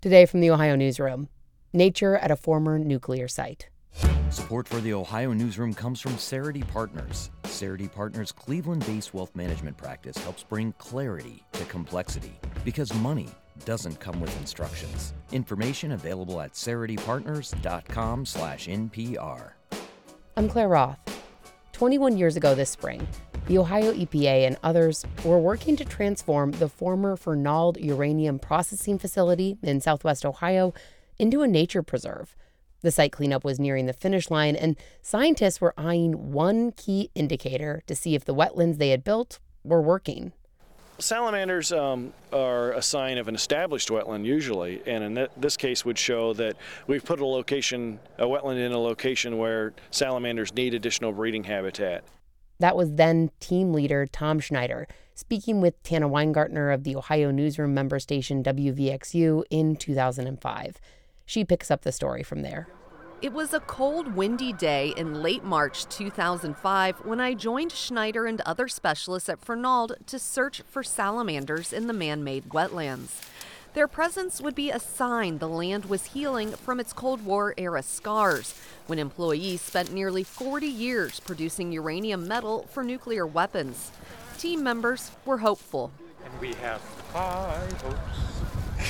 Today from the Ohio Newsroom, nature at a former nuclear site. Support for the Ohio Newsroom comes from Cerity Partners. Cerity Partners' Cleveland-based wealth management practice helps bring clarity to complexity because money doesn't come with instructions. Information available at ceritypartners.com/NPR. I'm Claire Roth. 21 years ago this spring, the Ohio EPA and others were working to transform the former Fernald uranium processing facility in southwest Ohio into a nature preserve. The site cleanup was nearing the finish line, and scientists were eyeing one key indicator to see if the wetlands they had built were working. Salamanders are a sign of an established wetland usually, and in this case would show that we've put a wetland in a location where salamanders need additional breeding habitat. That was then team leader Tom Schneider speaking with Tana Weingartner of the Ohio Newsroom member station WVXU in 2005. She picks up the story from there. It was a cold, windy day in late March 2005 when I joined Schneider and other specialists at Fernald to search for salamanders in the man-made wetlands. Their presence would be a sign the land was healing from its Cold War-era scars, when employees spent nearly 40 years producing uranium metal for nuclear weapons. Team members were hopeful. And we have high hopes.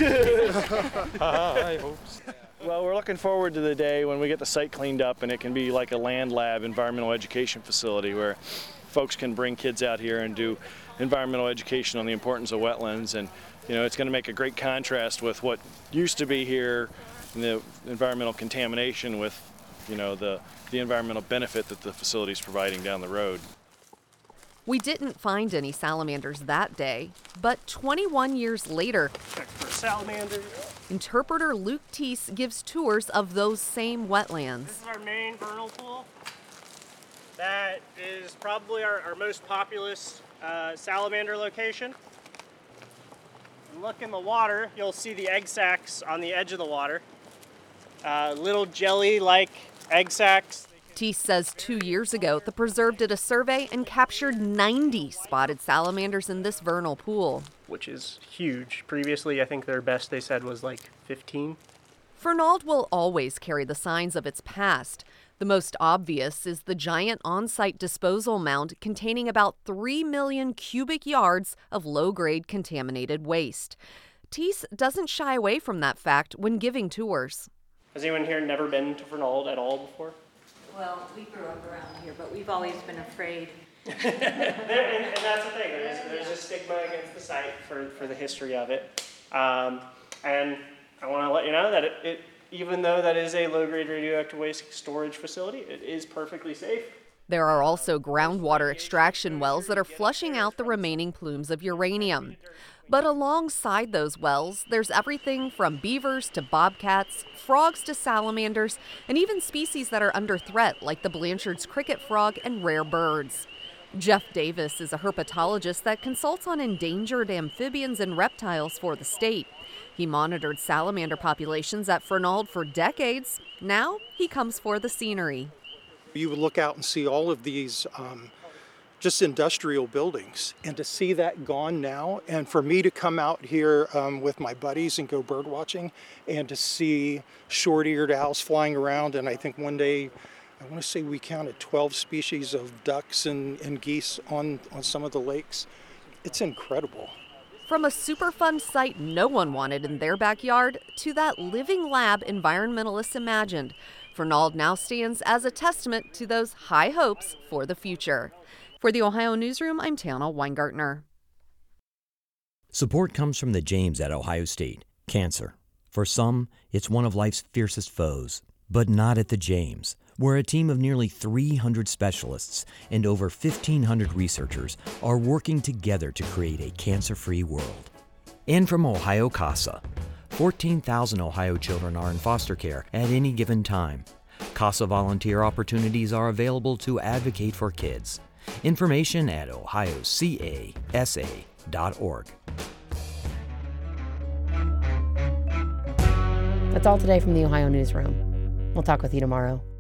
High hopes. Well, we're looking forward to the day when we get the site cleaned up and it can be like a land lab environmental education facility where folks can bring kids out here and do environmental education on the importance of wetlands. And, it's going to make a great contrast with what used to be here, the environmental contamination with, the environmental benefit that the facility is providing down the road. We didn't find any salamanders that day, but 21 years later, check for salamanders. Interpreter Luke Teese gives tours of those same wetlands. This is our main vernal pool. That is probably our most populous salamander location. And look in the water, you'll see the egg sacs on the edge of the water. Little jelly-like egg sacs. Teese says 2 years ago, the preserve did a survey and captured 90 spotted salamanders in this vernal pool. Which is huge. Previously, I think their best they said was like 15. Fernald will always carry the signs of its past. The most obvious is the giant on-site disposal mound containing about 3 million cubic yards of low-grade contaminated waste. Teese doesn't shy away from that fact when giving tours. Has anyone here never been to Fernald at all before? Well, we grew up around here, but we've always been afraid. and that's the thing. There's a stigma against the site for the history of it. And I want to let you know that it even though that is a low-grade radioactive waste storage facility, it is perfectly safe. There are also groundwater extraction wells that are flushing out the remaining plumes of uranium. But alongside those wells, there's everything from beavers to bobcats, frogs to salamanders, and even species that are under threat like the Blanchard's cricket frog and rare birds. Jeff Davis is a herpetologist that consults on endangered amphibians and reptiles for the state. He monitored salamander populations at Fernald for decades. Now he comes for the scenery. You would look out and see all of these just industrial buildings, and to see that gone now, and for me to come out here with my buddies and go bird watching, and to see short-eared owls flying around, and I think one day, I want to say we counted 12 species of ducks and geese on some of the lakes. It's incredible. From a Superfund site no one wanted in their backyard to that living lab environmentalists imagined, Fernald now stands as a testament to those high hopes for the future. For the Ohio Newsroom, I'm Tana Weingartner. Support comes from the James at Ohio State. Cancer. For some, it's one of life's fiercest foes, but not at the James, where a team of nearly 300 specialists and over 1,500 researchers are working together to create a cancer-free world. And from Ohio CASA. 14,000 Ohio children are in foster care at any given time. CASA volunteer opportunities are available to advocate for kids. Information at ohiocasa.org. That's all today from the Ohio Newsroom. We'll talk with you tomorrow.